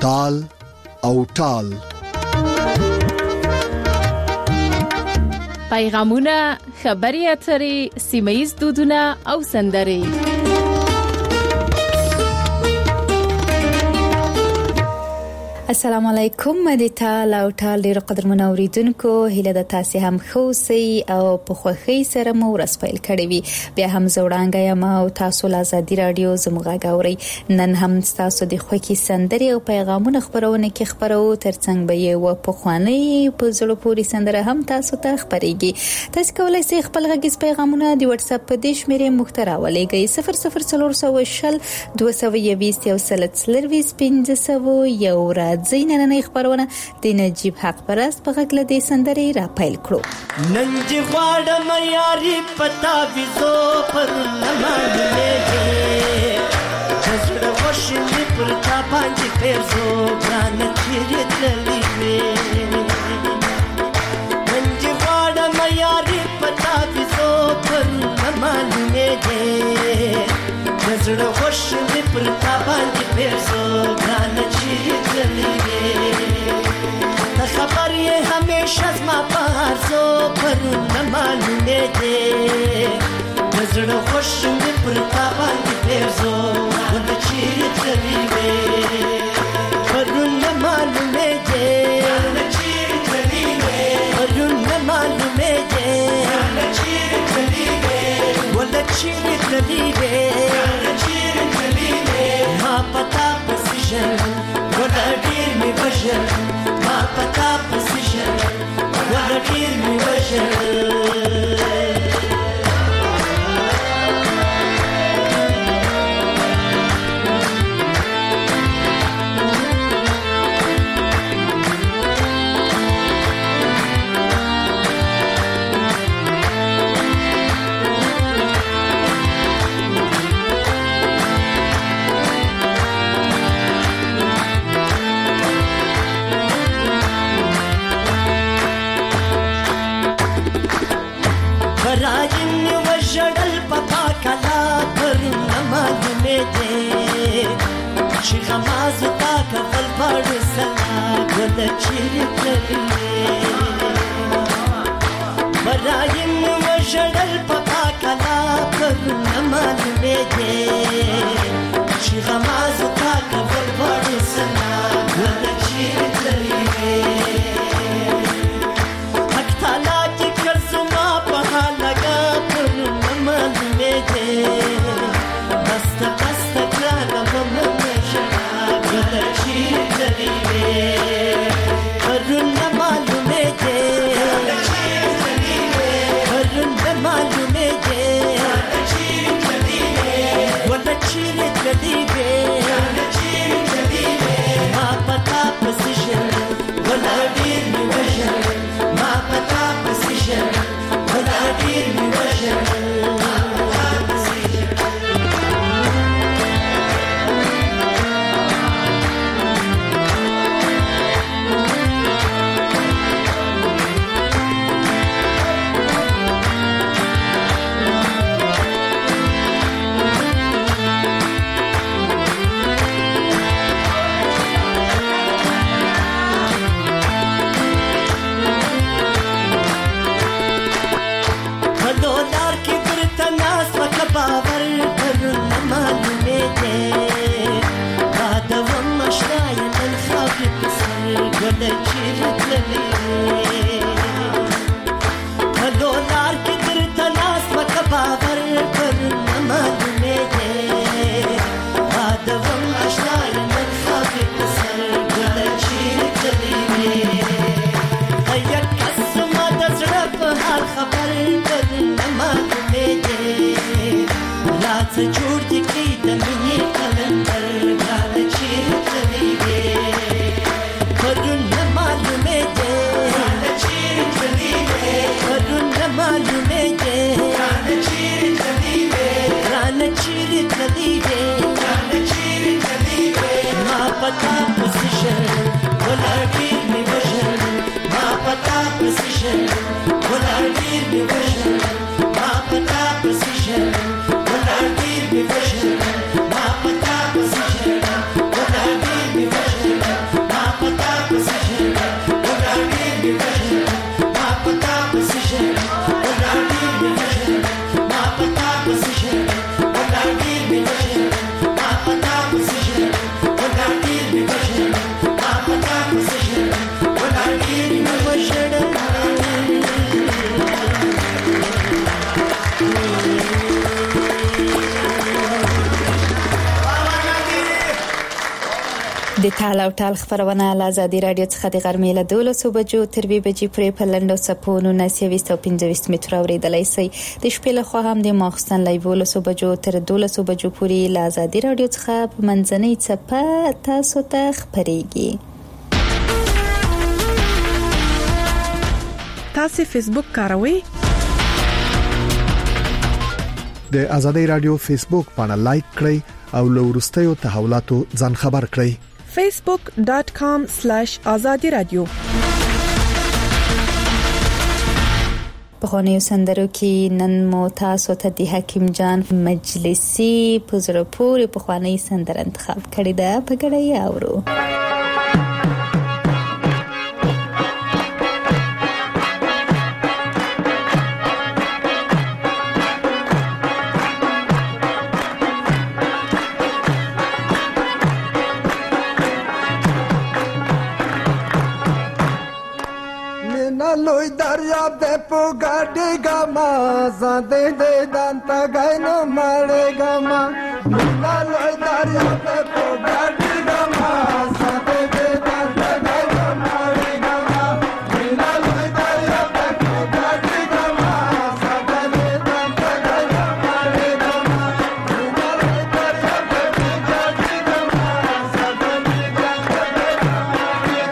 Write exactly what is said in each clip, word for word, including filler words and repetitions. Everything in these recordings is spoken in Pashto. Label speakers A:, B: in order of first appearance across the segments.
A: تال او ټال.
B: پیغامونه، خبري اترې، سیمه‌ییز دودونه او سندرې.
C: السلام علیکم د ټال او ټال ډیر قدرمن اوریدونکو، هیله د تاسو هم خوسي او په خوخي سره مو ورس پیل کړی وي. بیا هم زوړانګه یم او تاسو له ازادي رادیو زموږه غوري. نن هم تاسو د خوخي سندرې او پیغامونه خبرونه کې خبرو ترڅنګ به یو په خواني په زړه پوری سندره هم تاسو ته خبريږي. تاسو کولای شئ خپل غږیز پیغامونه د واتس اپ په دیش میرې محتوا ولېږئ صفر صفر څلور سوه شل دوه سوه یویشت یو سل څلرویشت پنځه سوه یو را زیننه خبرونه د نجیب حق پرست په غږ له سندرې را پیل کړو.
D: نن چې غواړم یاري پتا ویزو پر لمانځلې چزړه وشلې پر تا باندې پېرزو ګران چیرې تللې نن چې غواړم یاري پتا ویزو پر لمانځلې چزړه وشلې پر تا باندې پېرزو ګران چیرې تللې خبر یہ ہمیشہ زما پارزو پر نہ معلومے دے نظر خوش میں پر تابان کی پیرزو ود چیر چلی وے پر نہ معلومے دے نہ چیر چلی وے پر نہ معلومے دے نہ چیر چلی وے ود چیر چلی وے نہ چیر چلی وے ما پتا پسیشن ود دیر میں بشر ما پتا پسیشن ود دیر میں بشر راجن وشړل پپا کلا پر نماز می دے شیخ ماز تا کفل پړ سلا ود چیر کړي راجن وشړل پپا کلا پر نماز می دے شیخ ماز تا کفل پړ سلا ود چیر کړي بستا بستا کانا ممنی شنا گل چیر چلی وے پرن معلومے دے چیر چلی وے پرن معلومے دے چیر چلی وے ول چیر چلی وے چیر چلی وے ما پتا پسیشن ول دیر می وشن ما پتا پسیشن ول دیر می وشن جوړ دي کی د مینې کلندر غال چیر چلی وې پرون نه معلومه ده غال چیر چلی وې پرون نه معلومه ده غال چیر چلی وې غال چیر چلی وې غال چیر چلی وې ما پتا پوزیشن ولا ډیر می وژن ما پتا پوزیشن ولا ډیر می وژن ما پتا پوزیشن ول ډیر می وژن ما
C: د ټال او ټال خبرونه له آزادي رادیو څخه د غرمې له دولسو بجو تر دوه بجې پورې په لنډو څپو نولس او پنځه متره اوریدلای شئ. د شپې له خوا هم د ماخستن له دولسو بجو تر دولسو بجو پورې له آزادي رادیو څخه په منځنۍ څپه تاسو ته خبرېږي.
E: تاسو فیسبوک کاروئ؟
A: د آزادي رادیو فیسبوک باندې لایک کړئ او له وروستیو تحولاتو ځان خبر کړئ.
E: facebook dot com slash azadi radio.
C: په خونیو سندرو کې نن مو تاسو ته د حکیم جان مجلسی په زړه پورې په خوانی سندر انتخاب کړی دا په ګډه اورو.
F: لوی دریاب دې په ګاډي ګما زده دې دانتا غاینو مړې ګما مینا لوی دریاب دې په ګاډي ګما زده دې دانتا غاینو مړې ګما مینا لوی دریاب دې په ګاډي ګما زده دې دانتا غاینو مړې ګما مینا لوی دریاب دې په ګاډي ګما زده دې دانتا غاینو مړې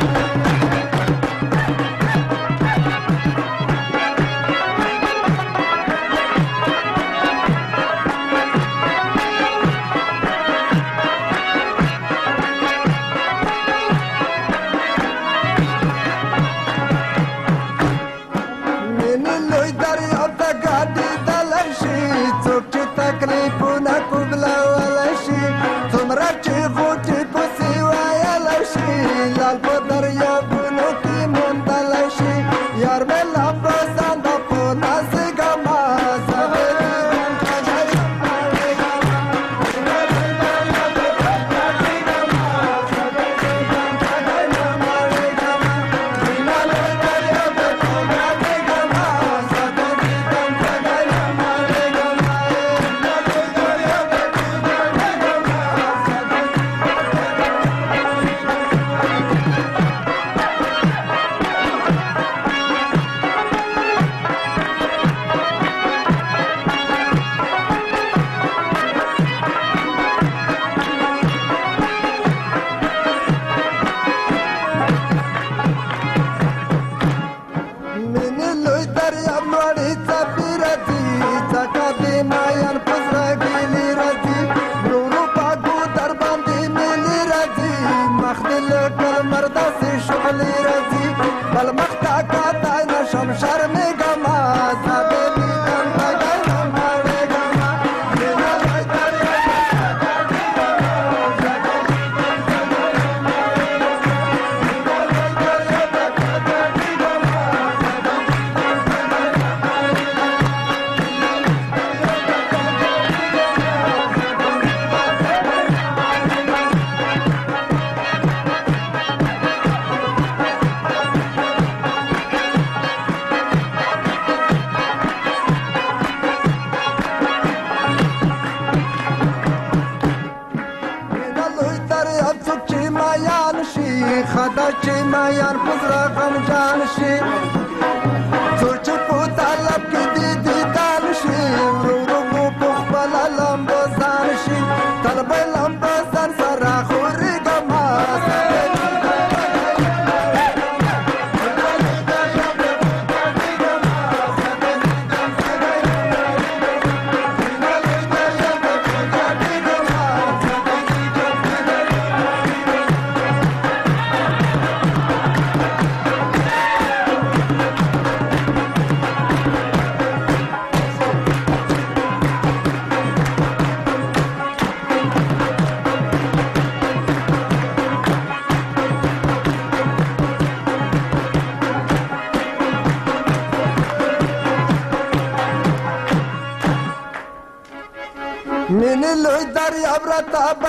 F: مینه لوی دریاب را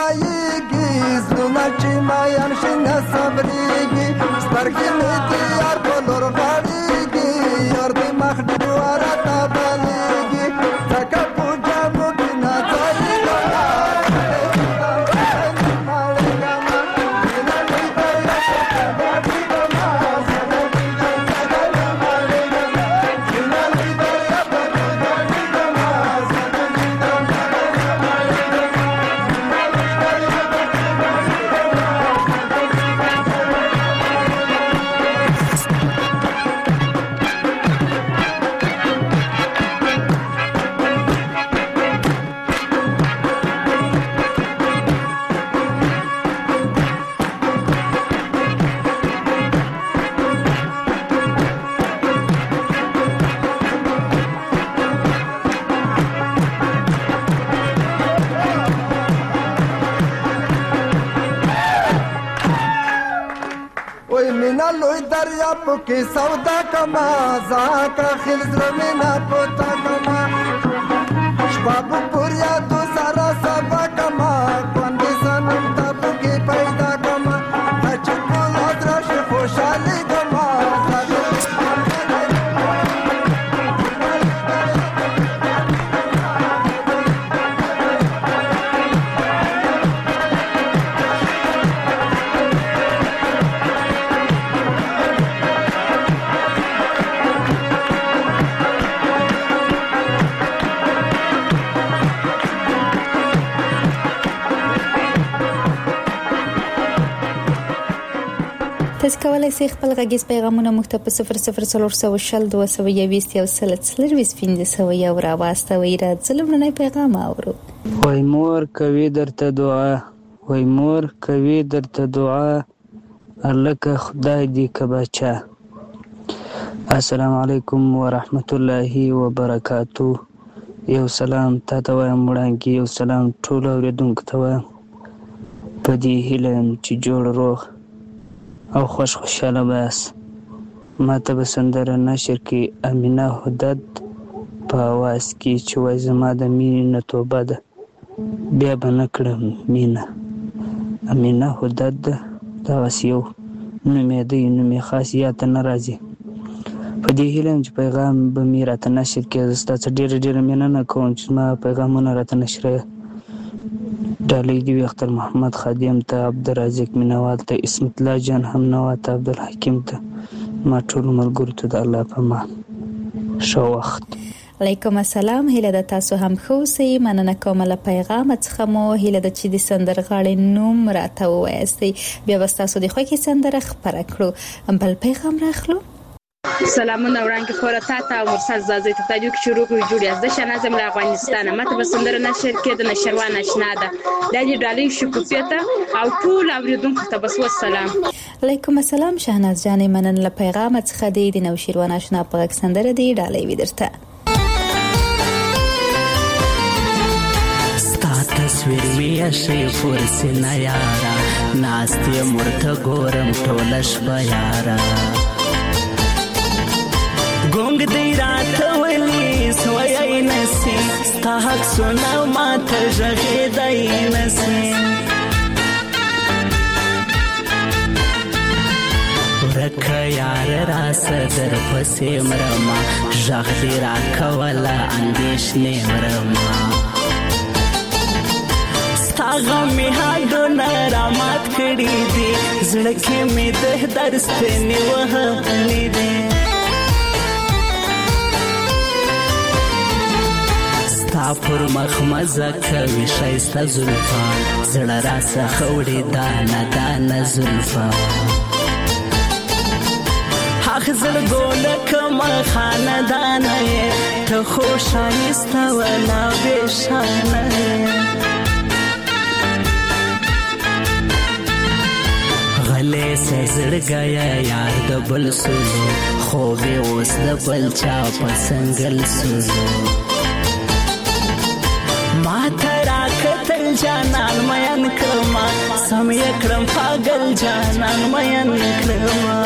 F: تابایږي زړونه چې مایان شي نه صبرېږي سترګې مې دې یار په لور غاړېږي یار دې مخ ډېوه را تابلیږي ځکه په جامو کې نه ځایېږي مینا لوی دریا پکې سودا کما زاکا خل زرمینا پتا کما شباب پوریا تو سارا سبا کما کوندې سنم تاب کې پیدا کما چې په لادرش خوشاله کما
C: تاسو کولای شئ خپل غږیز پیغامونه موږ ته په صفر صفر څلور سوه شل دوه سوه یوویشت یو سل څلرویشت پنځه سوه یو راواستوئ. راځئ لومړنی پیغام اورو.
G: وای مور کوي درته دعا، وای مور کوي درته دعا، الکه خدای دې کباچا. السلام علیکم ورحمت الله وبرکاتو. یو سلام تاته وایم وړاندې، یو سلام ټول اوریدونکو ته وایم. په دې هیله یم چې جوړ روغ او خوش خوشاله بس. ما ته به سندره نشر کې امینه هدد په اواز کې چې وای زما د مینې نه توبه ده بیا به نه کړم مینه. امینه هدد ده دغسې یو نوم یې دی، نوم یې خاص یاد ته نه راځي. په دې هیله یم چې پیغام به مې راته نشر کې. زه ستا څخه ډېره ډېره مننه کوم چې زما پیغامونه راته نشروې. ډالۍ دې وي اختر محمد خادم ته، عبدالرازق مینوال ته، اسمت الله جان هم نوا ته، عبدالحکیم ته، ما ټولو ملګرو ته د الله په امان. ښه وخت.
C: علیکم السلام. هیله ده تاسو هم ښه اوسئ. مننه کوم له پیغام څخه مو. هیله ده چې د سندرغاړې نوم راته ووایاستئ، بیا به ستاسو د خوښې سندره خپره کړو. بل پیغام راخلو.
H: سلامونه وړاندې خورا تا ته مرسل زازی ته تاجو کې شروع کړو جوړ از د شنازم له افغانستان. ماته به سندره نشر کې د نشروان آشنا ده د دې ډالۍ شکوفیته او ټول اوریدونکو ته بس والسلام.
C: علیکم السلام شهناز جان. مننه له پیغام څخه د نوشیروان آشنا په غږ سندره دی ډالۍ وي درته.
I: ستا تصویر می شي فرسنه یارا، ناستې مرته ګورم ټول شپه یارا. ګونګ دی راته ولی سوی نسی، ستا حق سونه ما ته غږېدی نسی. ورکه یار راسه در پسې مرما، غږ دې راکوله اندېښنې مرما. ستا غم مې هډونه رامات کړي دي، زړه کې مې د درد ستنې وهلې دي. ستا پر مخ مزه کوي ښایسته زلفان، زړه راڅخه وړي دانه دانه زلفان. هغه زړګو لکه خاندانه یې، ته خو ښایسته ولا بېشانه یې. غلی سه زړګیه یار د بل سولو، خوب یې اوس د بل چا په سنګل سولو. ما ته راکتل جانان مین کړما، سم یې کړم پاگل جانان مین کړما.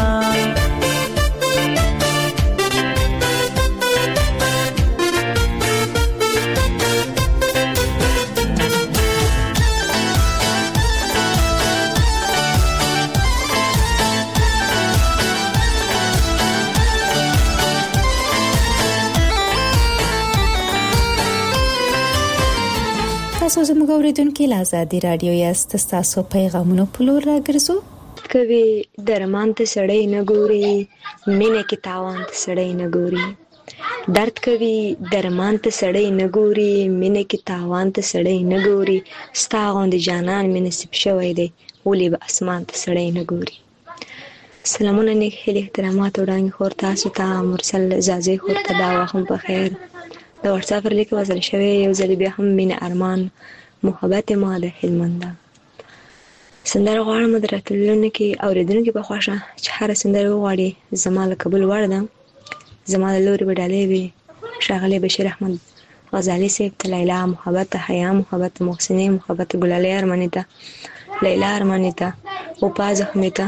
C: تاسو زموږ اوریدونکو له آزادي رادیو یاست. تاسو پیغامونه په لور راګرځو.
J: کوي درمان ته سړی نه ګوري، مینه کې تاوان ته سړی نه ګوري. درد کوي درمان ته سړی نه ګوري، مینه کې تاوان ته سړی نه ګوري. ستا غوندې جانان مې نصیب شوی دی، ولې به اسمان ته سړی نه ګوري. سلامونه نیک هیلې احترامات وړاندې خور تاسو ته مرسل زازی خور ته دا وخت په خیر. د واتساپ پر لیک وصل شوی یو ځل بیا هم مینه ارمان محبت ما د هلمند. سندره غواړم د راتلونکي اوریدونکو په خوښه چې هر سندره وغواړي زما له قبول وړ ده. زما له لوري به ډالۍ وي ښاغلی بشیر احمد غزالي صاحب ته، لیلا محبت ته، حیا محبت محسنې محبت ګلالۍ ارماني ته، لیلا ارماني ته، وپا زخمي ته،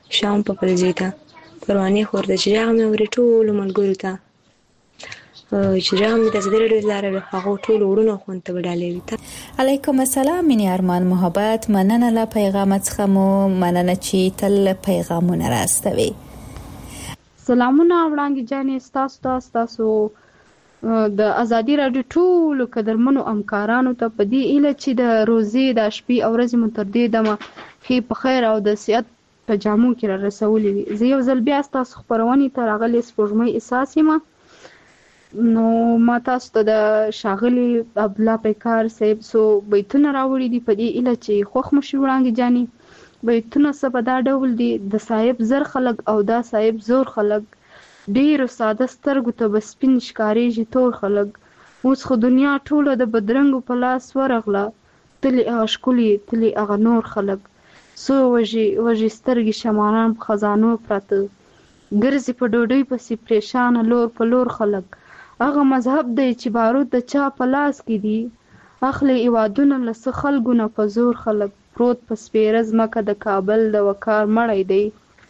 J: شام په پلځې ته پروانې خور ته چې هغه مې اورې ټولو ملګرو ته چې هغه مې د ازادي راډیو لاره هغه ټولو وړونو خوند ته وډالې وي.
C: علیکم السلام مینې ارمان محبت مننه له پیغام څخه مو مننه چې تل پیغامونه راستوي.
K: سلامونه وړاندې جانې ستاسو تاسو تاسو د ازادي راډیو ټولو قدرمنو همکارانو ته په دې اله چې د روزي د شپې او ورځې مو تر دې دمه ښې په خیر او د صحت په جامو کې را رسولې وي. زه یو ځل بیا ستاسو خپرونې ته راغلې سپوږمۍ احساس یم. نو ما تاسو ته د ښاغلي عبدالله پیکار صاحب څو بیتونه راوړي دي په دې اله چې خوښ مو شي وړاندې جانې. بیتونه څه په دا ډول دي: د صاحب زر خلک او دا صاحب زور خلک، ډیرو ساده سترګو ته به سپین ښکارېږي تور خلک، اوس خو دنیا ټوله د بدرنګو په لاس ورغله، تلې هغه ښکلي تلې هغه نور خلک، څو وږي وږي سترګې شماران په خزانو پراته، ګرځي په ډوډۍ پسې پریشانه لور په لور خلک، هغه مذهب دی چې بارود د چا په لاس کې دي، اخلي ایوادونه له څه خلکو نه په زور خلک، پروت په سپېره ځمکه د کابل د وقار مړی دی،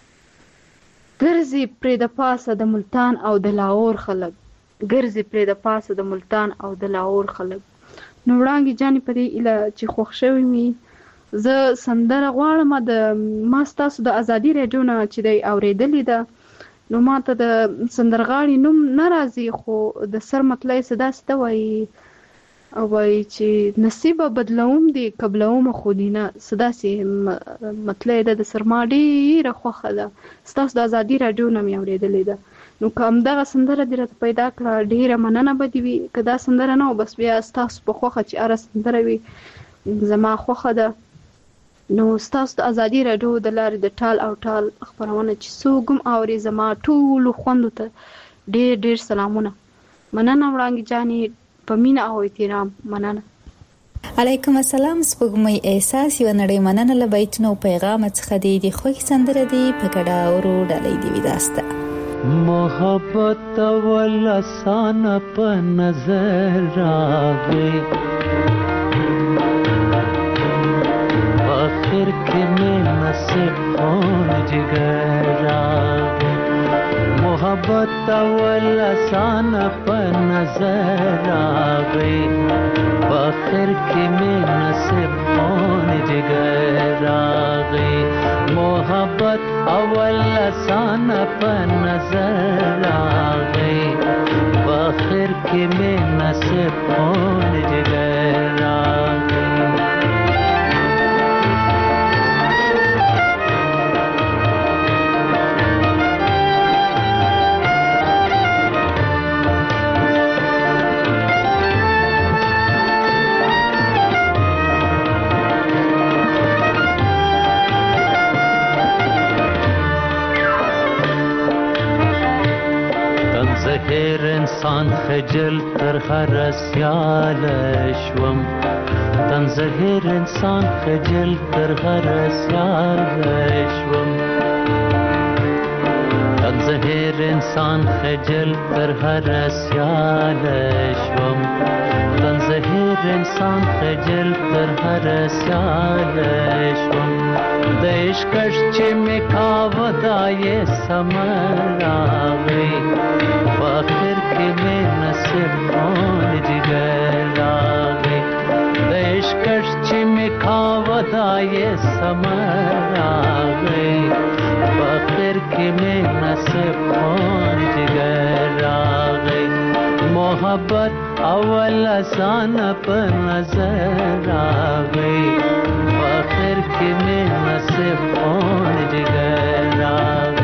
K: ګرځي پرې د پاسه د ملتان او د لاهور خلک، ګرځي پرې د پاسه د ملتان او د لاهور خلک. نو وړانګې جانې په دې ایله چې خوښ شوي مې زه سندره غواړم د ما ستاسو د ازادي راډیو نه چې دی اورېدلې ده. نو ما ته د سندرغاړي نوم نه راځي خو د سر مطلع یې څه داسې ته وایي وایي چې نصیبه بدلوم دې قبلوم خو دې نه څه داسې مطلع یې ده د سر ما ډېره خوښه ده. ستاسو د ازادي راډیو نه مې اورېدلې ده. نو که همدغه سندره دې راته پیدا کړه ډېره مننه به دې وي. که دا سندره نه و بس بیا ستاسو په خوښه چې هره سندره وي زما خوښه ده. نو ستاسو د ازادي راډیو د لارې د ټال او ټال خپرونه چې څوک هم اوري زما ټولو خوندو ته ډېر ډېر سلامونه. مننه وړانګې جانې په مینه او احترام. مننه.
C: علیکم السلام سپوږمۍ احساس یو نړۍ مننه له بیتونو او پیغام څخه دی د خوښ سندره دی په کډه اورو ډالۍ دی وداسته
L: محبت ول آسان په نظر راغی आखिर के में नसीब कौन जिगर रागे मोहब्बत अवल आसान पर नजर आ गई आखिर के में नसीब कौन जिगर आ गई मोहब्बत अवल आसान पर नजर आ गई आखिर के में नसीब कौन जिगर आ गई هر انسان خجل تر هر سیال شوم تنزهر انسان خجل تر هر سیال شوم تنزهر انسان خجل تر هر سیال شوم تنزهر انسان خجل تر هر سیال شوم د عشقش چې می کاوه دای سمر راغی आखिर के में नसीब कौन जिगर आ गई देश कश्च में खावदा ये समर आ गई आखिर के में नसीब कौन जिगर आ गई मोहब्बत अवल आसान पर नजर आ गई आखिर के में नसीब कौन जिगर आ गई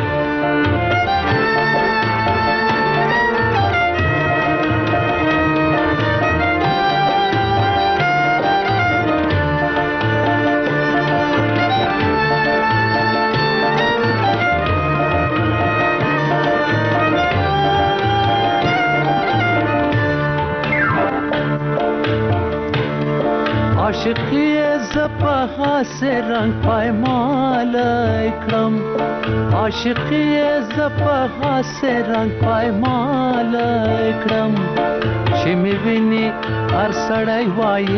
L: عاشقی زپها سے رنگ پایمال اکرم عاشقی زپها سے رنگ پایمال اکرم چې می ویني هر سړی وایي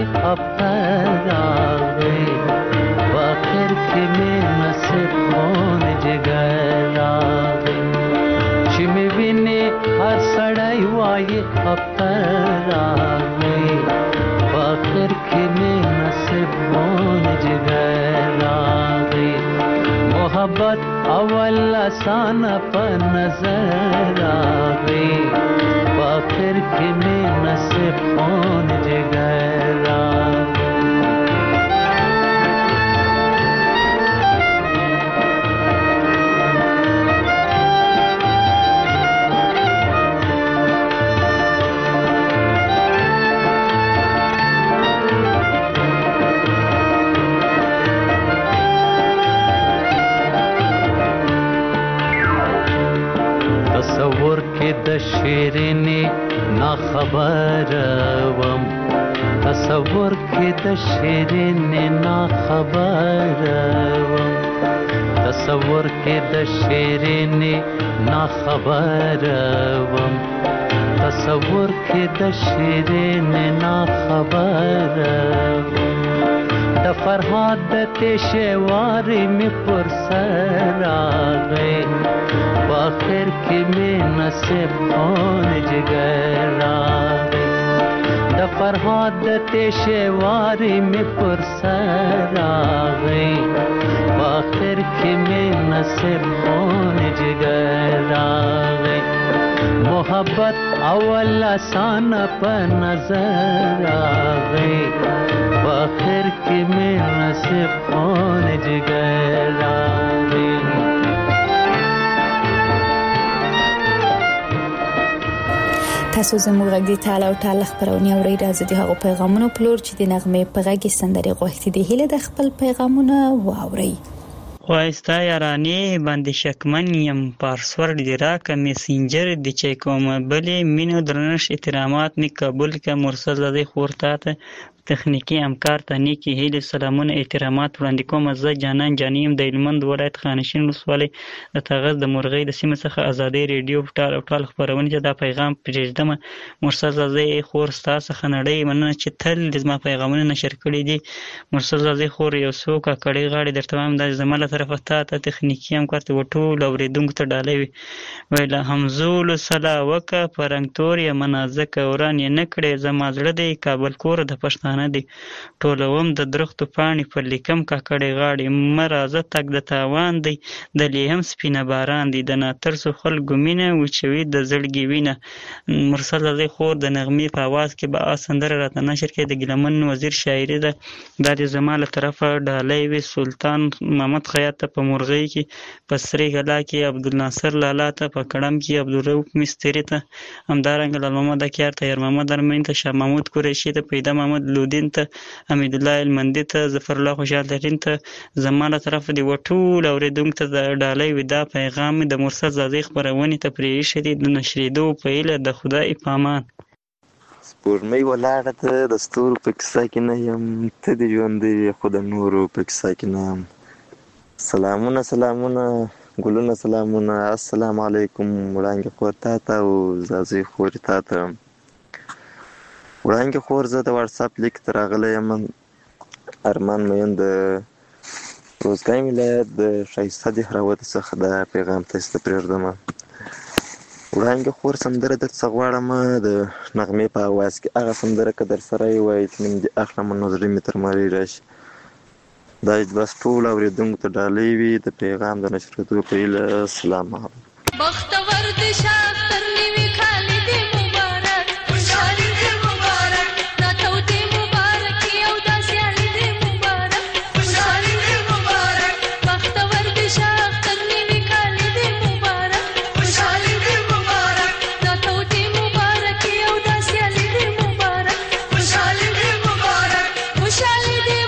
L: افتر راغی آخر کې می نصیب کون جګر اختر راغی فاخر کی میں نصیب خون جگر راغی محبت اول آسان پر نظر راغی فاخر کی میں نصیب خون جگر راغی تصور کې د شیرینې نا خبر وم تصور کې د شیرینې نا خبر وم تصور کې د شیرینې نا خبر وم تصور کې د شیرینې نا خبر وم د فرهاد د تشوارې مې پر سر راغی آخر کی میں نصیب خون جگر راغی د فرهاد تشواری میں پر سر آغی آخر کی میں نصیب خون جگر راغی محبت اول آسان پر نظر آغی آخر کی میں نصیب خون جگر راغی
C: تاسو زموږ غږ دی تعالی او تعالی خبرونه اورئ راځي د هغو پیغامونو پلور چې د نغمه په غږ سندري غوښتي دي هله د خپل پیغامونه واورئ
M: خواستا یارانی باندې شکمن یم پاسورډ دی راکه میسنجر دی چې کوم بلې مینو درنش احترامات می قبول ک مرسل زده خورته تخنیکی همکار ته نیکی هیله سلامونه احترامات وړاندې کوم زه جانان جانیم د هلمند ولایت خانشین ولسوالۍ د تغز د مرغۍ د سیمې څخه ازادي ریډیو ټال او ټال خبرونه چې دا پیغام پرېږدم مرسل زده خور ستاسو خنړې مننه چې تل د ما پیغامونه نشر کړي دي مرسل زده خور یو څوک کړي غاړي در تمام د زماله طرفه ته تخنیکی همکار ته وټول اوریدونکو ته ډالوي ویله همزول صلا وک پرنګتور یا منازک اوران یې نکړي زما زړه دی کابل کور د پښتانه دی ټولوم د درختو پاڼې پر لیکم کاکړې غاړې مرازه تک د تاوان دی د لیهم سپینه باران دی د ناترسو خلکو مینه وچوي د زړګي وینه مرسل زده خور د نغمې په आवाज کې به سندره راته نشر کې د ګلمن وزیر شاعري ده د زماله طرفه ډالۍ وی سلطان محمد خیاط په مرغۍ کې پسري غلا کې عبدالناصر لالا ته په کړم کې عبدالرؤف مستری ته همدارنګ لال محمد کیار ته ير محمد ارمین ته شاه محمود قریشی ته پیدا محمد لودین ته حمید الله المندی ته ظفر الله خوشحال درین ته زماله طرف دی وټول اوریدونکو ته ډالۍ ودا پیغام د مرسل زده خبرونه ته پریښی دی د نشریدو په اله د خدای پامان
N: سپورمۍ ولاړه ته د ستورو په کیسه کې نه یم ته د ژوندې خو د نورو په کیسه کې نه یم سلامونه سلامونه ګلونه سلامونه السلام علیکم وړانګې خور تا ته او زازې خورې تا ته وړانګې خور زه د واتساپ لیک ته راغلی یم ارمان مین د روزګان ولایت د ښایسته دهراوت څخه دا پیغام تاسو ته پرېږدم وړانګې خور سندره درڅه غواړم د نغمې په اواز کې هغه سندره که در سره یې وایي چې نوم دې اخلم نو زړه مې تر مړی راشي دا بس ټول اورېدونکو ته ډالۍ وي د پیغام د نشرېدو په هیله سلام
O: بختور دې شاختر نیوي خالي دې مبارک خوشحالي دې مبارک ناتو دې مبارک یو داسې علي دې مبارک خوشحالي دې مبارک بختور دې شاختر نیوي خالي دې مبارک خوشحالي دې مبارک ناتو دې مبارک یو داسې علي دې مبارک خوشحالي دې مبارک خوشحالي دې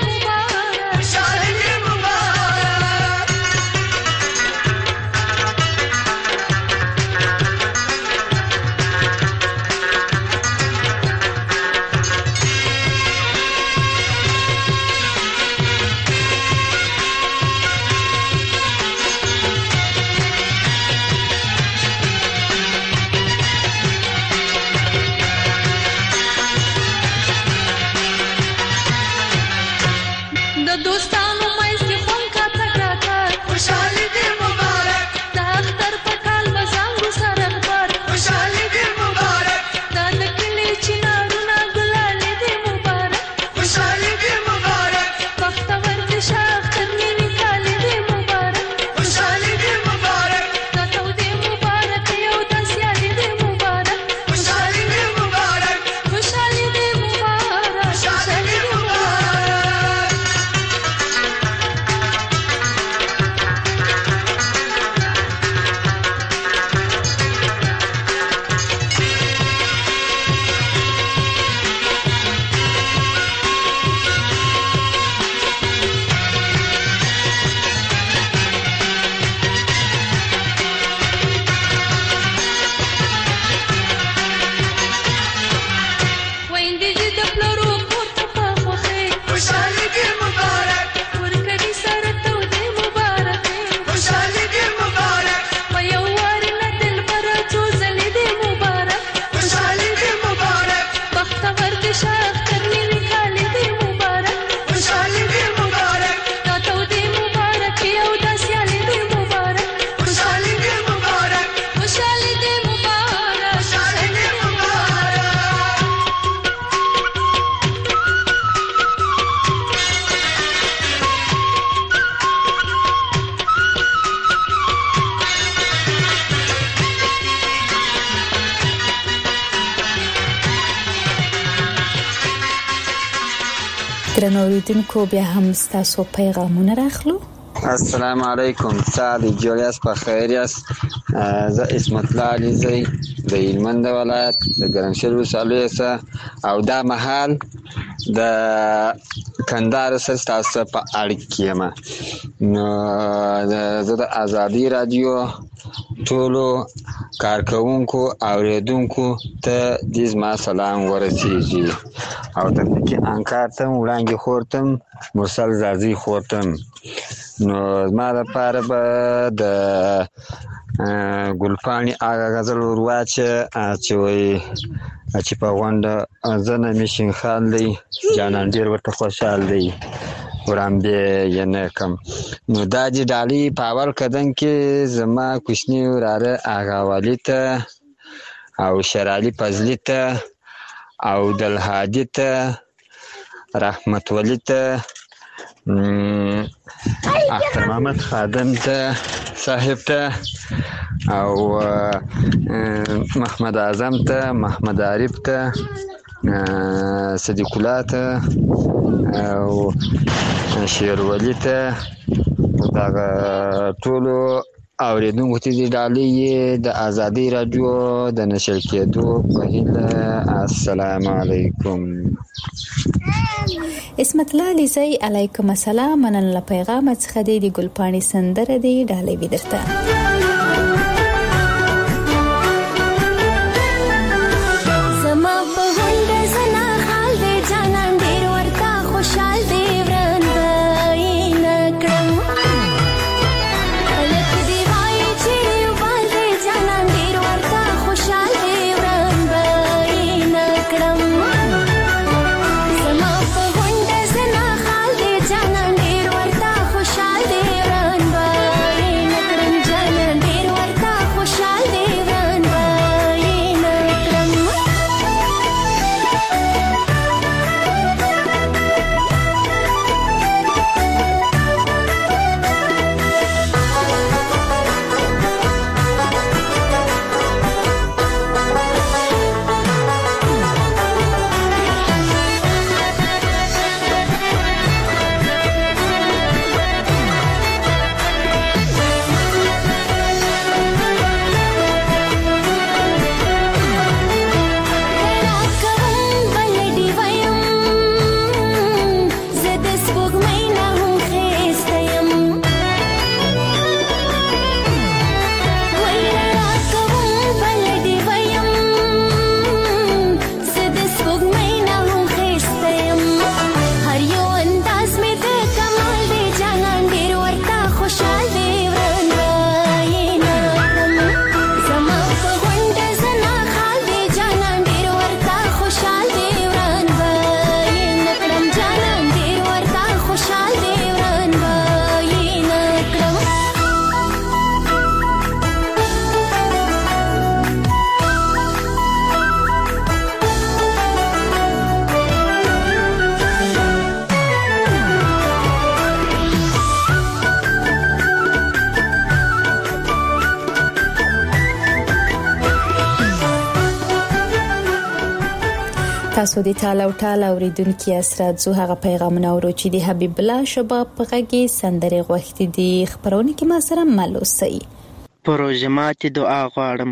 C: درنو اوریدونکو بیا هم ستاسو پیغامونه راخلو.
P: السلام علیکم. سعد جوړیاس په خیر یاست؟ زه اسمت الله علیزی د هلمند ولایت د ګرمسیر ولسوالۍ څخه او دا مهال د کندهار سره ستاسو په اړیکه کې یم. نو زه د ازادي رادیو ټولو کارکونکو اوریدونکو ته دې زما سلام ورسیږي او تخنیکي انکار ته وړاندې خورتم مرسل زازي خورتم. نو زما لپاره به د ګلپاڼې هغه غزل ورواچه چې وایي چې په غونډه زه نه میشین خال دی جانان ډېر ورته خوشحال دی وړاندې یې نه کړم. نو دا چې ډالۍ په اول قدم کې زما کوچني وراره هغه والي ته او شرالي فضلي ته او دلهادي ته رحمت ولی ته اختر محمد خادم ته صاحب ته او محمد اعظم ته محمد عارف ته صدیق الله ته او شیر ولی ته دا ټولو اوریدونکو ته دې ډالۍ د ازادي رادیو د نشر کېدو په هیله. السلام علیکم.
C: اسمت الله علیزی علیکم السلام. مننه پیغام څخه د ګلپاڼې سندره دی ډالۍ ودرته. تاسو د ټاله او ټاله اوریدونکو اسرات زو هغه پیغامونه ورو چې د حبیب الله شباب په غږی سندره غوښتي دي خبرونه کې ما سره ملوسي.
Q: پروژمات دعا غواړم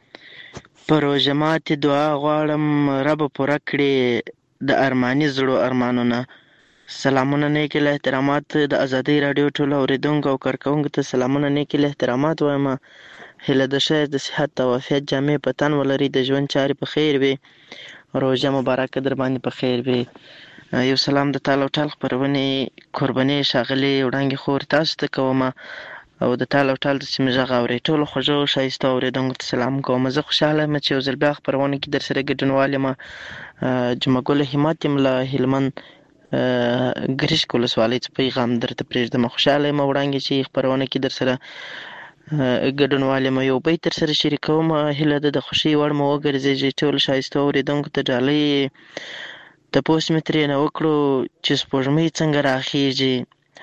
Q: پروژمات دعا غواړم رب پوره کړي د ارماني زړو ارمانونه. سلامونه نیک له احترامات د ازادي رادیو ټول اوریدونکو او کارکونکو ته سلامونه نیک له احترامات وایم. هله د شه د صحت او عافیت جامع پتن ولري د ژوند چاري په خیر وي. روزه مبارک در باندې په خیر وي. یو سلام د تعالی او تعالی پرونی قرباني شاغلي وړاندې خور تاسو ته کوم او د تعالی او تعالی سیمه ژغه اوري ټول خوږو شایسته اوریدونکو ته سلام کوم. زه خوشاله یم چې یو ځل بیا خبرونه کې در سره ګډونوال یم. جمعه ګل همت یم له هلمند ګریش کولسوالۍ څخه پیغام درته پرېږدم. خوشاله یم وړاندې چې خبرونه کې در سره ګډونوال یم. یو بیت تر سره شریکوم هیله ده د خوښۍ وړ مو وګرځي ټول شایسته اوریدونکو ته ډالۍ تپوس مې ترې نه وکړو چې سپوږمۍ څنګه راخیږي.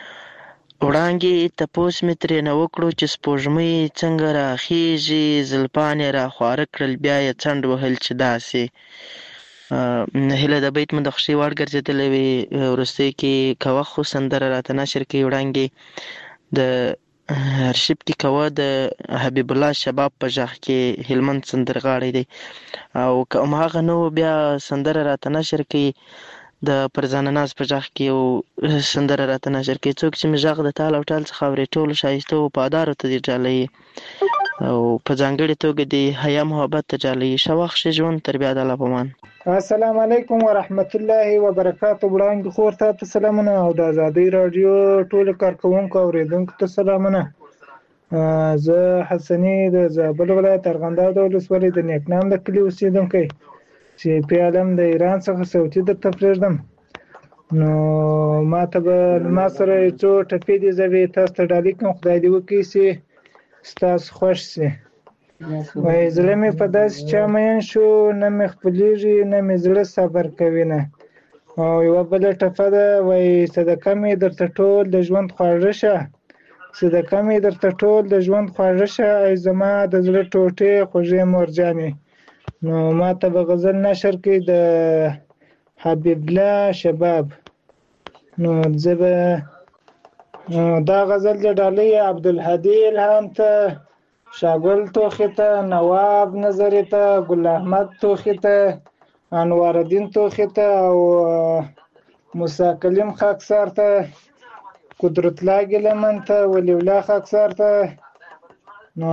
Q: وړانګې تپوس مې ترې نه وکړو چې سپوږمۍ څنګه راخیږي. زلفان یې راخواره کړل بیا یې څنډ وهل چې داسې هیله د بیت مو د خوښۍ وړ ګرځېدلی وي. وروستۍ کې کوه خو سندره راته نشر کوي وړانګې د ارشیب کې کوه د حبیب الله شباب په غږ کې هلمند سندرغاړی دی، او که هماغه نه و بیا سندره راته نشر کوي د فرزانه ناز په غږ کې یو سندره راته نشر کوي. څوک چې مې غږ د تال او ټال څخه اوري ټولو ښایسته وفادارو ته دې ډالۍ او په ځانګړې توګه د حیا محبت ته ډالۍ. ښه وخت ښه ژوند تر بیا د الله په امان.
R: السلام علیکم ورحمت الله وبرکاتو. وړاندې خور ته ته سلامونه او د ازادۍ راډیو ټولو کارکوونکو اوریدونکو ته سلامونه. زه حسني د زابل ولایت ارغنداب د ولسوالۍ د نیکنام د کلي اوسېدونکی چې پیالم د ایران څخه صوتي درته پرېږدم. نو ما ته به ما سره یو څو ټپې دي، زه به یې تاسو ته ډالۍ کړم. خدای دې وکړي چې ستاسو خوښ شي. وایي زړه مې په داسې چا مین شو، نه مې خپلېږي نه مې زړه صبر کوي نه. او یوه بله ټپه ده، وایي صدقه مې درته ټول د ژوند خواږه شه، صدقه مې درته ټول د ژوند خواږه شه، ای زما د زړه ټوټې خوږې مورجانې. نو ما ته به غزل نشر کړي د حبیب الله شباب. نو زه به دا غزل د ډالۍ عبدالهادي الهام ته، شاګل توخي ته، نواب نظري ته، ګل احمد توخي ته، انوار الدین توخي ته او موسی کلیم خاکسار ته، قدرت الله ګیلمن ته، ولی الله خاکسار ته. نو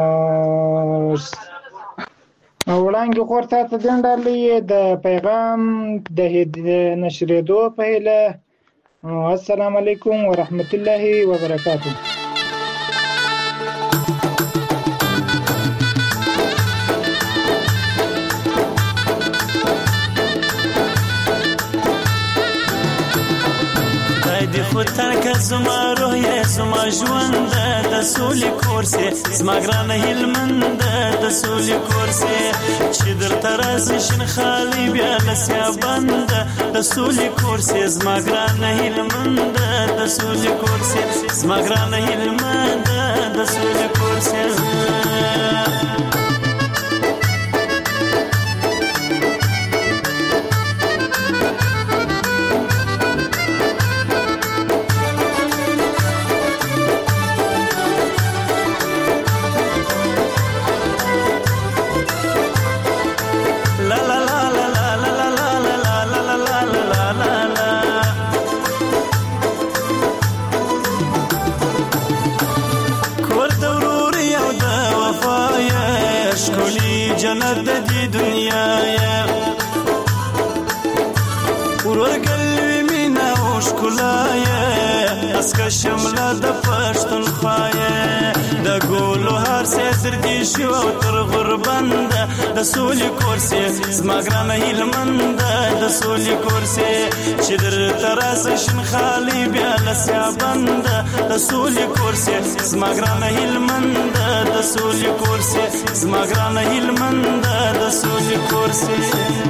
R: وړاندې خور ته ته دین ډالۍ د پیغام د نشرېدو په هیله. السلام علیکم ورحمت الله وبرکاتو.
S: دی خودتن که زما روح یې زما ژوند د سولې کور سي، زما ګرانه هلمند د سولې کور سي، چې درته راځي شین خالي بیا لسیا بند د سولې کور سي، زما ګرانه هلمند د سولې کور سي، زما ګرانه هلمند د سولې کور سي. جنت د دې دنیا یا ورور قلبي مینا او ښکلا یا اسکه شمله د پښتونخوا یا د ګولو هر څه تر دې شو تر غربند د سولې کور سي، زما ګرانه هلمند د سولې کور سي، چې درته راسه شین خالي بیا لسیا بند د سولې کور سي، زما ګرانه هلمند د سولې کور سي، زما ګرانه هلمند د سولې کور سي.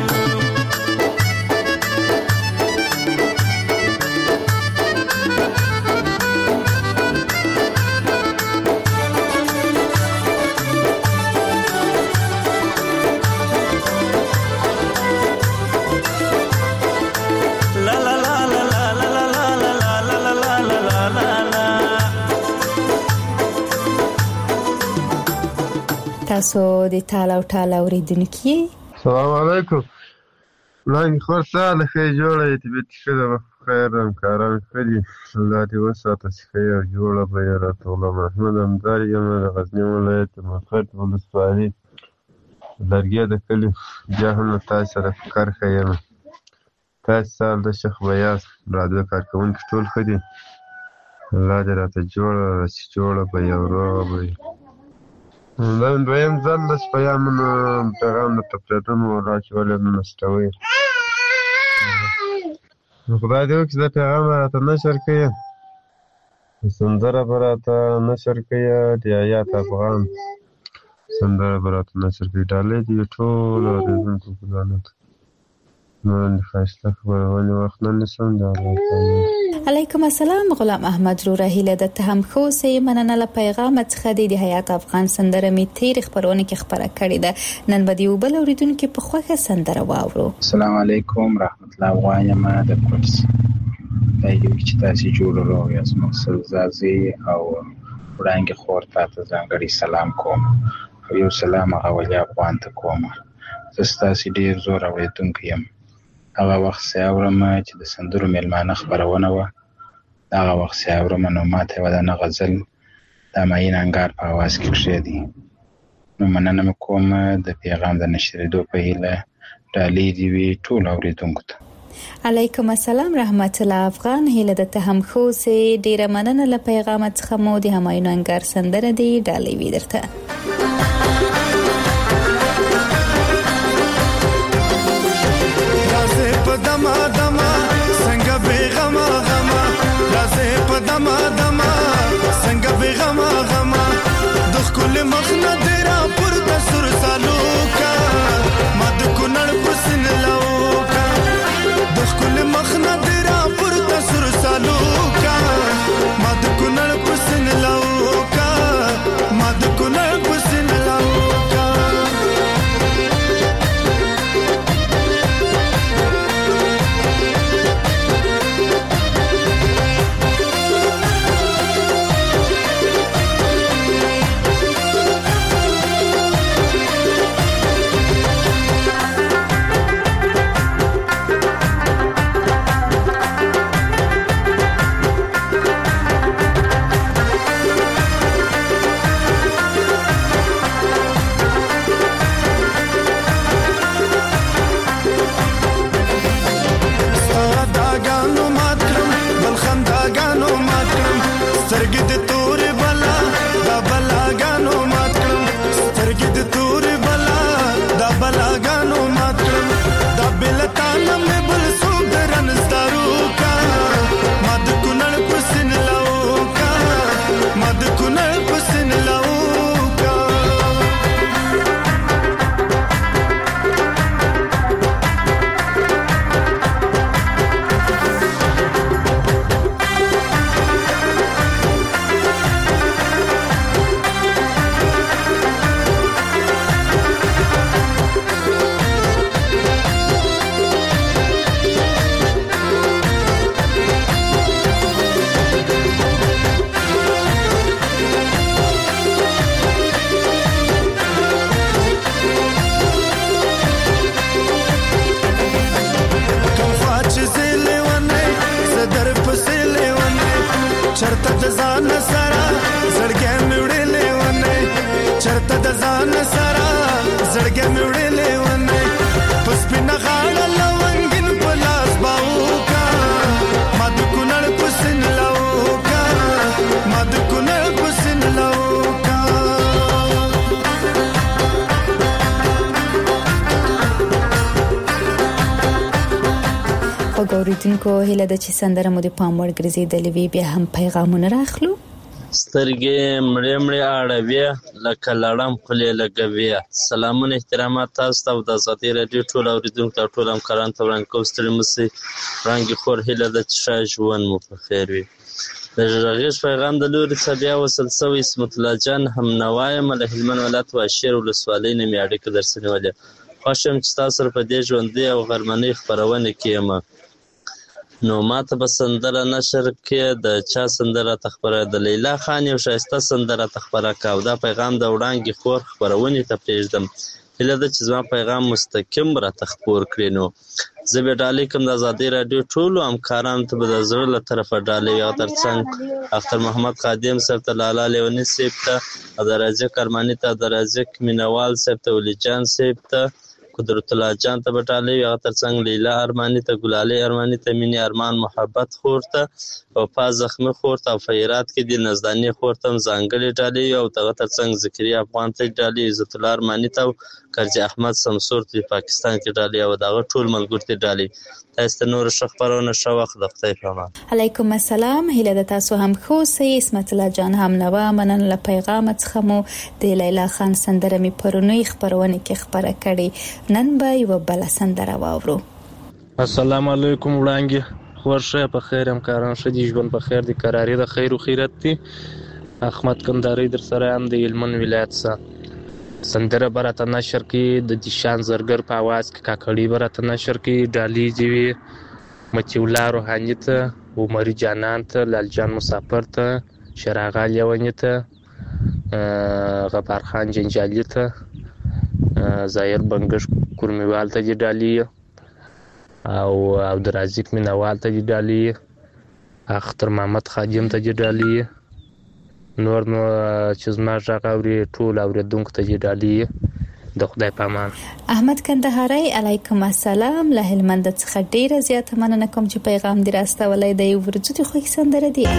C: تاسو د تال او ټال اوریدونکي.
T: السلام علیکم. وړاندې خور ساله ښه جوړه یې طبیعت ښه ده، خیر همکاران ښه دي، الله دې وساته چې ښه او جوړه به یې راته. غلام محمد همدار یم د غزني ولایت مقر ولسوالي لرګي د کلي. بیا هم له تاسو سره فکر ښه یم. تاسو سال د شیخ بیاس راډیو کارکوونکي ټول ښه دي، الله دې راته جوړه چې جوړه به یې او روغه به یې. دا دویم ځل د پیغامونو پیغام درته پرېږدم والله چې ولې نه نستوئ. خدای دې وکړي چې دا پیغام به راته نشر کړي، سندره به راته نشر کړي، د حیات افغان سندره به راته نشر کړي. ډالۍ دې ټولو اورېدونکو ګلانو ته. نو ښایسته خبرونې وخت نه نیسم. د الله تعالی
C: علیکم السلام غلام احمد رو رهیله د تهم خو سي مننه له پیغام څخه د حیات افغان سندره می تیر خبرونه کې خبره کړې ده نن به دی وبل اوریدونکو په خوخه سندره واورو.
U: السلام علیکم رحمت الله وایم د کوټس دایو چې تاسو جوړو یا سمسل زازي او وړاندې خور ته ځانګړي سلام کوم او یو سلام غوړیا افغان ته کوم. زستا سي ډیر زور اوریدونکو یم. هغه وخت ساورم چې د سندرو ملمانه خبرونه و هغه وخت ساورم نو ماته ودانه غزل د ماین انګار په आवाज کې کړې دي نو مننه کوم د پیغام د نشریدو په هیله ډالې دی وی ټول اوریدونکو ته.
C: علیکم السلام رحمت الله افغان هیله د تهم خو سي ډیره مننه له پیغام څخه مو د هماین انګار سندره دی ډالې وی درته.
S: دما دما څنګه بیغما غما لازه په دما دما څنګه بیغما غما د خپل مخ نه درا پر د سر سالوکا مد کونړ پسن لاوکا د خپل مخ نه درا پر د سر سالوکا مد کونړ پسن لاوکا مد کونړ پسن لاوکا.
C: اوریدونکو هیله د چې سندره مو د پام وړ ګرځیدلې وي بیا هم پیغامونه راخلو.
V: سترګې مړې مړې اړوي لکه لړم خولې لګوي. سلامونه احترامات تاسو ته د آزادي رادیو ټول اوریدونکو او ټول همکارانو ته وړاندې کوم. ستړي مشئ وړاندې خور هیله د چې ژوند مو په خیر وي. د غږیز پیغام د لوري څخه بیا وصل شوی اسمت الله جان هم نوایم له هلمند ولایت واشیر ولسوالۍ نه می اړیکه درسنیولې. خوشم چې تاسو سره په دې ژوندۍ او غرمنۍ خبرونه کیم. نو ماته به سندره نشر کې د چا سندره تخبره د لیلا خان یو شایسته سندره تخبره کاو. دا پیغام د وړاندې خور خبرونه ته پریږدم. هله د چې زما پیغام مستقیم را تخبور کړي. نو زه به ډالې کوم د آزادي رادیو ټولو همکارانو ته به د زړه له طرفه ډالې یا ترڅنګ اختر محمد خادم صاحب ته، لالا لیونی صاحب ته، د رازق ارمانی ته، د رازق مینوال صاحب ته، ولی جان صاحب ته، قدرت الله جان ته بټاله یا ترڅنګ لیلا ارمانی ته، ګلاله ارمانی ته، مینی ارمان محبت خور ته، او پاز زخمی خور ته، فیرات کې د نزدانی خور ته ځانګړي ډالې او دغه ترڅنګ ذکری افغان ته ډالې، عزت الله ارمانی ته، کرجی احمد سمسور ته پاکستان کې ډالې او دغه ټول ملګری ته ډالې. تاسو نور شخبرونه شو وخت د خدای په امان.
C: علیکم السلام. هله د تاسو هم خو سي اسمت الله جان هم نو منن له پیغام څخه مو د لیلا خان سندره می پرونی خبرونه کې خبره کړي. نن به یو بل سندره واورو.
W: السلام علیکم وړانګي
B: خور ښه په خیر همکاران ښه دي ژوند په خیر دی قراري د خیر و خیرت دی احمد کندهاري در سره یم د هلمند ولایت څخه سندره به راته نشر کړي د دیشان زرګر په اواز کې کاکړي به راته نشر کړي ډالۍ دې وي متي الله روحاني ته عمري جانان ته لالجان مسافر ته شراغا لیوني ته غفار خان جنجالي ته ظاهر بنګش کورمیوال ته دې ډالۍ او عبدالرزاق مینوال ته دې ډالۍ اختر محمد خادم ته دې ډالۍ نور نو چې زما غږ اوري ټول اورېدونکو ته دې ډالۍ د خدای په امان.
C: احمد کندهاري علیکم السلام له هلمند څخه ډیره زیاته مننه کوم چې پیغام دې راستولای دی ورځو دې خو سندره دی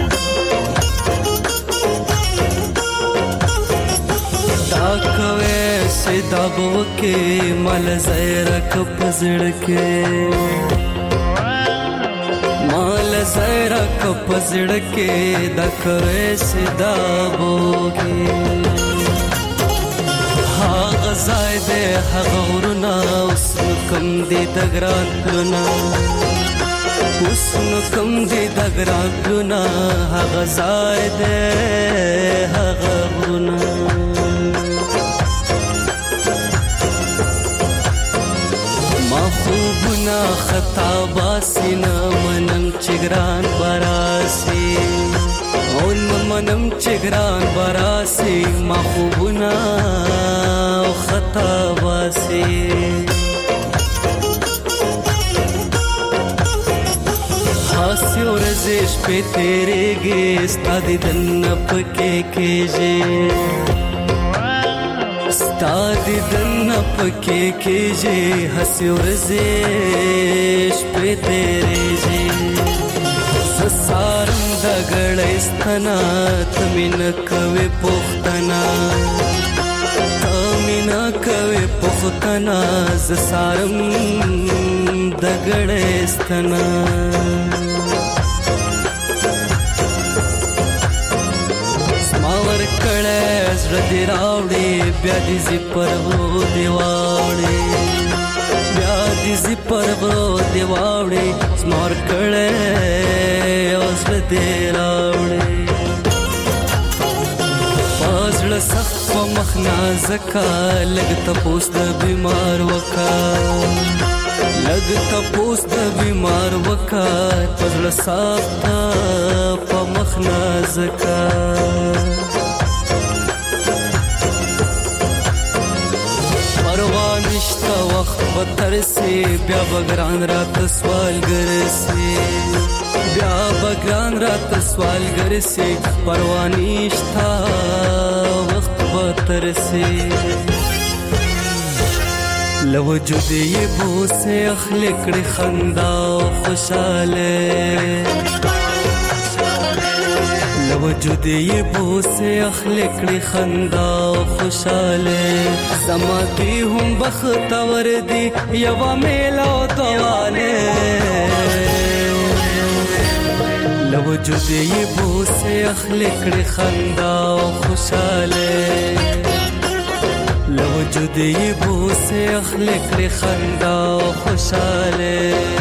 I: دا کوي سیدا بو کې مل زیرک پزړ کې مال زیرک پزړ کې دا کوي سیدا بو کې هغه ځای دې هغه ورنا اوس کم دې دګران لونه اوس کم دې دګران لونه هغه ځای دې هغه ورنا ما خوبنا خطا باسینا منم چګران براسي اون منم چګران براسي ما خوبنا خطا باسي هاسي ورزش په تیرېږي ستاد دن پکې کېږي ستاد دن پکې کېږي هاسي ورزش په تیرېږي سسارم د غړېستنا تمن کوي پختنا تمن کوي پختنا سسارم د غړېستنا سماور کړه زړه دی راوړي بیا دې زی پرو دیواړي بیا دې زی پرو دیواړي سماور کړه اوس دې راوړي پازړه سخت په مخنا زکا لګ ته پوست بیمار وکا لګ ته پوست بیمار وکا پازړه سخت په مخنا زکا پروا نشتا وخت بترسي بیا بګران رات سوال ګرسي بیا بګران رات سوال ګرسي پروا نشتا وخت بترسي لوجود یې بوسه اخلي کړي خندا او خوشاله لوجود یې بوسه اخلي کړي خندا او خوشاله زما دې هم بختور دي یو میلا دواله لوجود یې بوسه اخلي کړي خندا او خوشاله لوجود یې بوسه اخلي کړي خندا او خوشاله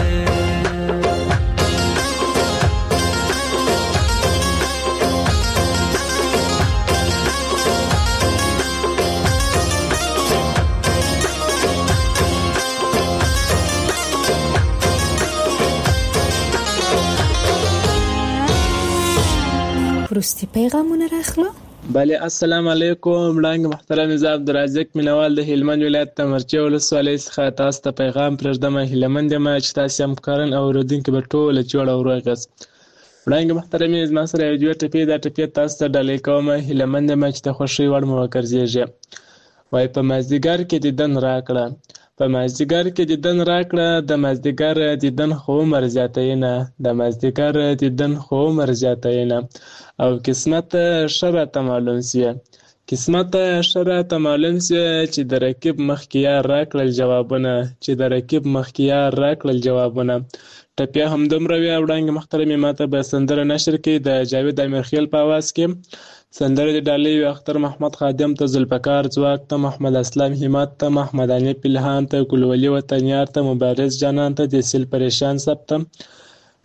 C: وروستي پیغامونه راخلو.
D: بله السلام علیکم وړاندې محترم زه عبدالرزاق مینوال د هلمند ولایت د مرچې ولسوالۍ څخه تاسو ته پیغام پرېږدم هیلهمند یم چې تاسو همکاران او اورېدونکي به ټوله جوړ او روغ یاست. وړاندې محترمې زما سره یو دوه ټپې دا ټپې تاسو ته ډالۍ کوم هیلهمند یم چې د خوښۍ وړ مو وګرځېږي. وایي په مازدیګر کې دیدن راکړه په مازدیګر کې دیدن راکړه د مازدیګر دیدن خو عمر زیاتوینه د مازدیګر دیدن خو عمر زیاتوینه او قسمت ښه راته معلوم سوی قسمت ښه راته معلوم سوی چې د رقیب مخکې یار راکړل جوابونه چې د رقیب مخکې یار راکړل جوابونه. ټپیا همدومره وي. وړاندې محترمې ماته به سندره نشر کړي د جاوید امیرخیل په اواز کې سندره د ډالۍ وي اختر محمد خادم ته ذوالفقار ځواک ته محمد اسلام همت ته محمد علي پلهان ته ګلولي وطنیار ته مبارز جانان ته د سیل پریشان سب ته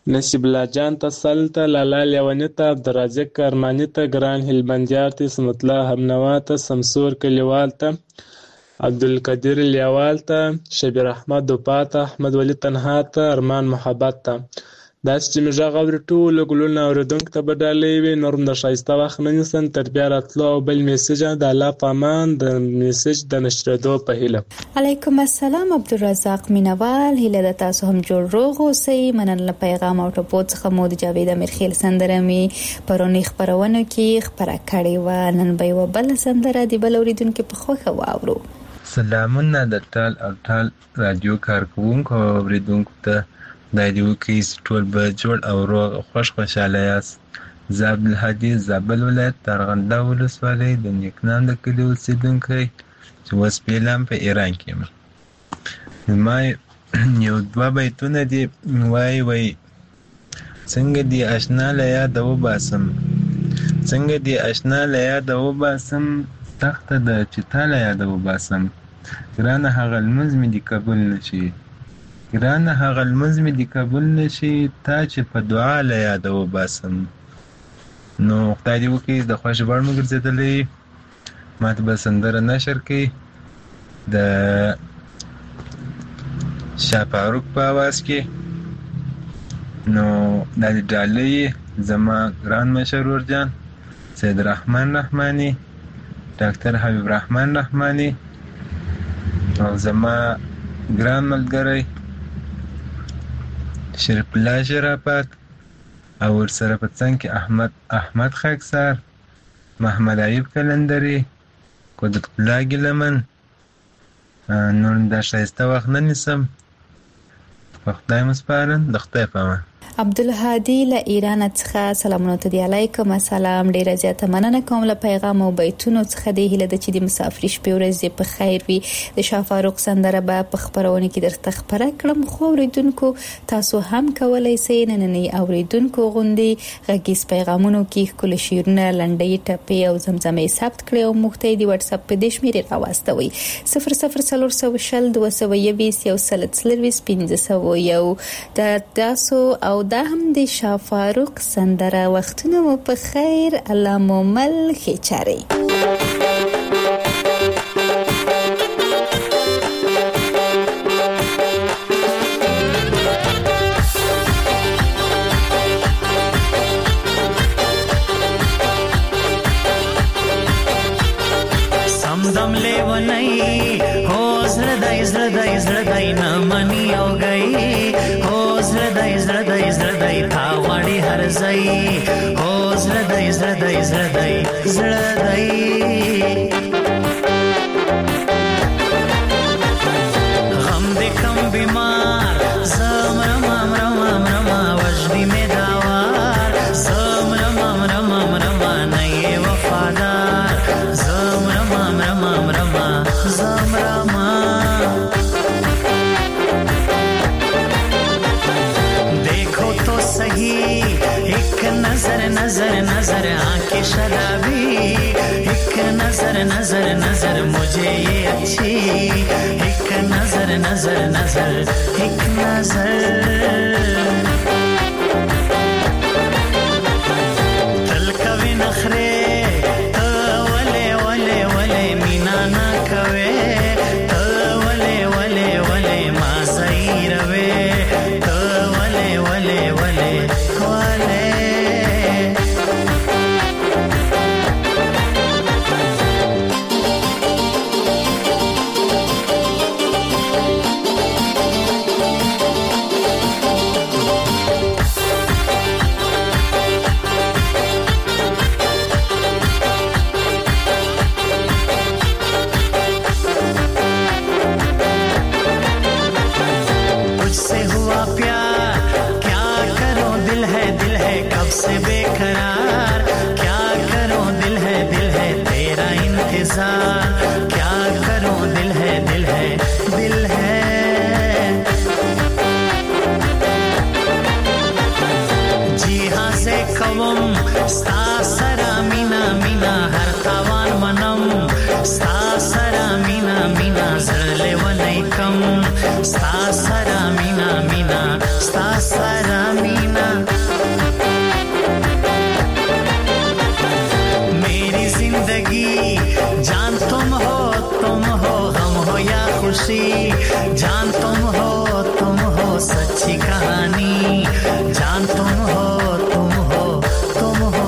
D: نصیب الله جان ته سل ته، لالا لیوني ته، عبدالرازق ارماني ته، ګران هلمندیار ته، اسمت الله همنوا ته، سمسور کلیوال ته، عبدالقدیر لیوال ته، شبیر احمد دوپا ته، احمد ولی تنها ته، ارمان محبت ته. داسې چې مې غږ اوري ټولو ګلونه اورېدونکو ته به ډالۍ وي. نور هم د ښایسته وخت نه نیسم، تر بیا راتلو او بل میسج د الله په امان د میسج د نشرېدو په هیله.
C: علیکم السلام عبدالرزاق مینوال، هیله ده تاسو هم جوړ روغ اوسئ. مننه پیغام او ټپو څخه مو د جاوید امیرخیل سندره مې پرونی خپرونو کې خپره کړې وه. نن به یوه بله سندره د بل اورېدونکي په خوښه واورو.
A: سلامونه د ټال او ټال رادیو کارکوونکو او اورېدونکو ته. دا دې وکړئ چې ټول به جوړ او روغ خوش خوشحاله یاست. زه عبدالهادي زابل ولایت د ارغنده ولسوالۍ د نیکنان د کلي اوسېدونکی چې اوس فعلاً په ایران کې یم. ما یو دوه بیتونه دي وایي وایي څنګه دې اشنا له یاده وباسم، څنګه دې اشنا له یاده وباسم، تخته ده چې تا له یاده وباسم. ګرانه هغه لمونځ مې دې قبول نه شي، ګرانه هغه لمونځ مې دې قبول نه شي، تا چې په دعا له یاده وباسم. نو خدای دې وکړي د خوښې وړ مو ګرځېدلی. ما ته به سندره نشر کړي د شاه فاروق په اواز کې. نو دا دې ډالۍ زما ګران مشر ورجان سید رحمان رحماني، ډاکټر حبیب رحمان رحماني او زما ګران ملګری شریف الله شرافت او ورسره په څنګ کې احمد احمد خاکسار، محمد عیب کلندري، قدرت الله ګیلمن. نور دا ښایسته وخت نه نیسم، په خدای مو سپارم، د خدای په امان.
C: عبدالهادي له ایران څخه سلامونه ته دی. علیکم السلام، ډیره زیاته مننه کوم له پیغام او بیتونو څخه. دی هیله ده چې د مسافرۍ شپې ورځې په خیر وي. د شاه فاروق سندره به په خبرونه کې درته خبره کړم، خو اوریدونکو تاسو هم کولای شئ نننی اوریدونکو غوندي غږیز پیغامونو کې ښکلي شعرونه، لنډۍ، ټپې او زمزمې ثبت کړئ او موږ ته د واتس اپ په دې شمیرې راواستوئ صفر صفر څلور سوه شل دوه سوه یویشت یو سل څلرویشت پنځه سوه یو. دا تاسو او دا هم د شاه فاروق سندره. وختونه مو په خیر، الله مو مل ښې چارې.
I: سمدم لیونی هو زړه دای زړه دای زړه دای نه منی او گئی، هو زړه دای زړه دای زړه دای تا غړي هر ځای، هو زړه دای زړه دای زړه دای زړه دای. غم دې کم بیمار زم رمم رمم رما وجدی می داوار، زم رمم رمم رما نه وفادار، زم رمم رمم رما زم رما. देखो तो सही एक नजर नजर नजर आंखें शराबी, एक नजर नजर नजर मुझे ये अच्छी, एक नजर नजर नजर एक नजर. तल कवि नखरे तो वले वले वले मीना ना कवे, तो वले वले वले मासई रवे, तो वले वले वले वले. तुझसे हुआ प्यार क्या करो दिल है दिल है कब से बेकरार, क्या करो दिल है दिल है तेरा इंतजार, क्या करो दिल है दिल है दिल है. जी हाँ से कवम स्ता सरा मीना मीना हर तावान मनम, स्ता सरा मीना मीना जरले वनई कम, स्ता सरा मीना मीना स्ता सरा मीना. सी जान तुम हो तुम हो सच्ची कहानी जान तुम हो तुम हो तुम हो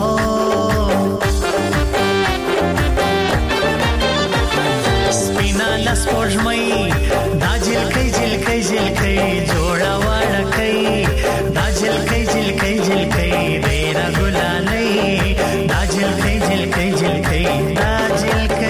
I: स्पिना लस्पोर्जमई दा झिलकै झिलकै झिलकै जोडा वाडकै दा झिलकै झिलकै झिलकै बेरा गुलालै दा झिलकै झिलकै झिलकै दा झिलकै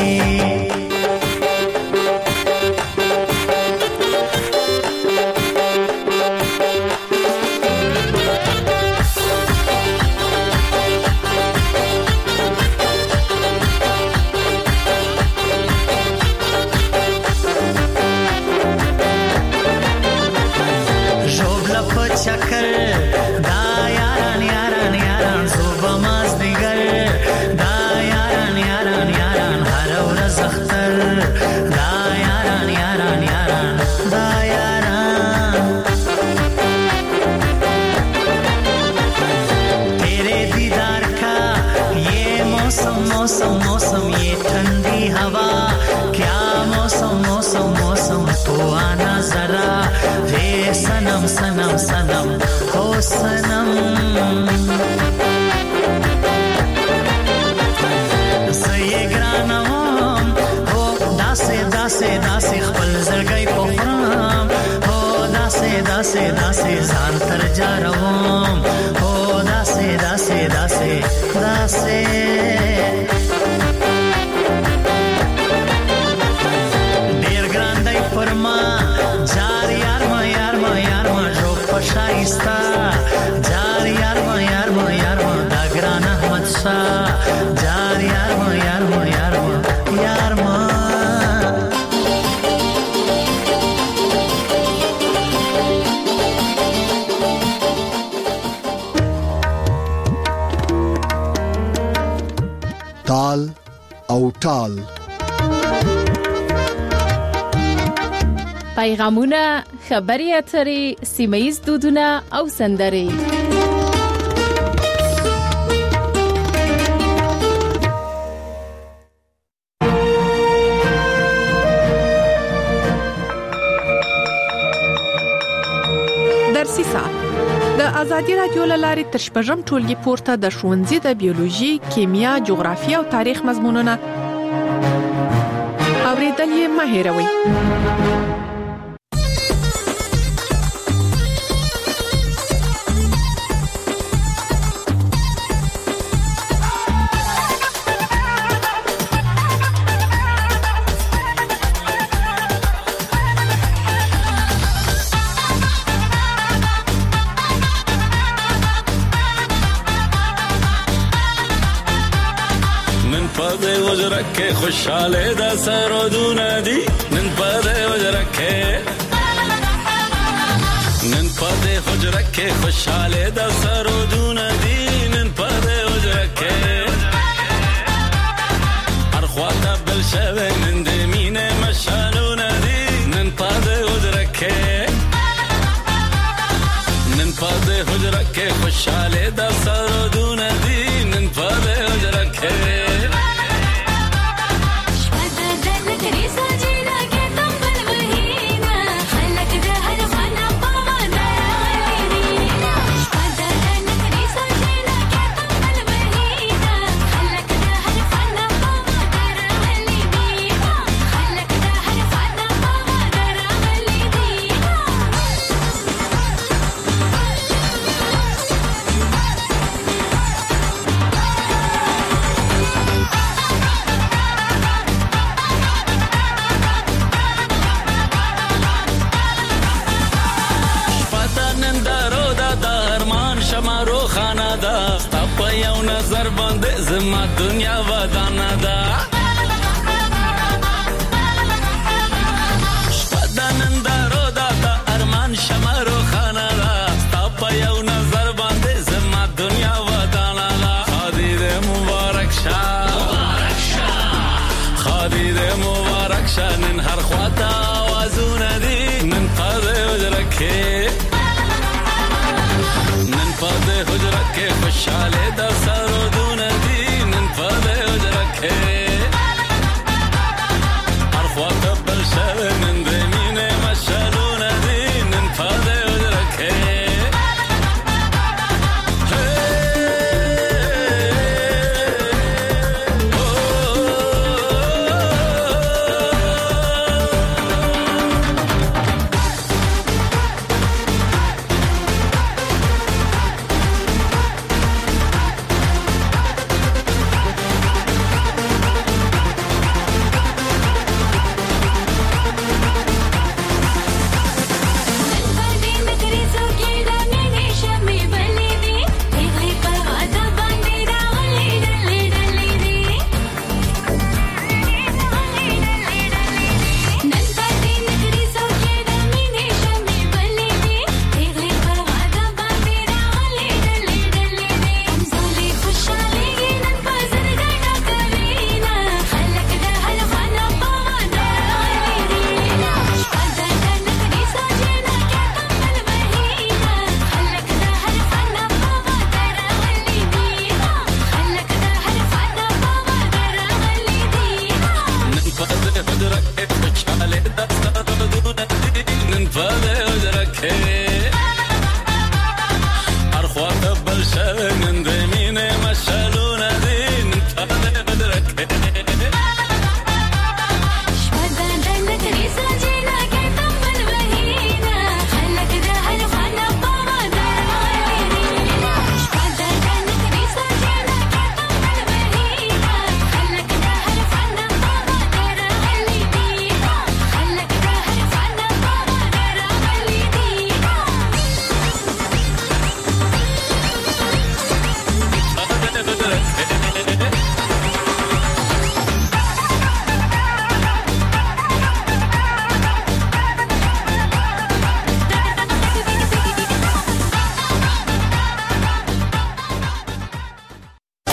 I: चक्कर दा यारान यारान यारान सुबह मजदिगर दा यारान यारान यारान हर ورځ اختر دا यारान यारान यारान دا यारान तेरे दीदार का ये मौसम मौसम मौसम ये ठंडी हवा क्या मौसम मौसम मौसम तो आना जरा रे सनम सनम सनम हो सनम زه ګرانم هو داسې داسې داسې خپل زړګی پخرم هو داسې داسې داسې ځان تر جاروم هو داسې داسې داسې داسې ډیر ګران دی پر ما جار یار ما یار ما یار ما جو پشایستا جار یار ما یار ما یار ما دا ګران احمد شاه جار یار ما یار ما یار ما یار ما
E: تال او ټال
F: پیغامونه خبري اترې سیمایي دودونه او سندرې
W: درسي ساعت د ازادي رادیو لارې تشپږم ټولګي پورته د ښوونځي د بیولوژي، کیمیا، جغرافیه او تاریخ مضمونونه اوریدل یې مه هېروئ.
S: وجرکه خوشاله د سرودونه دي نن پدې وجرکه نن پدې وجرکه خوشاله د سرودونه دي نن پدې وجرکه هر خواته بل شوه نن د مینه مشالونه دي نن پدې وجرکه نن پدې وجرکه خوشاله د سرودونه دي نن پدې وجرکه زما دنیا ودانه ده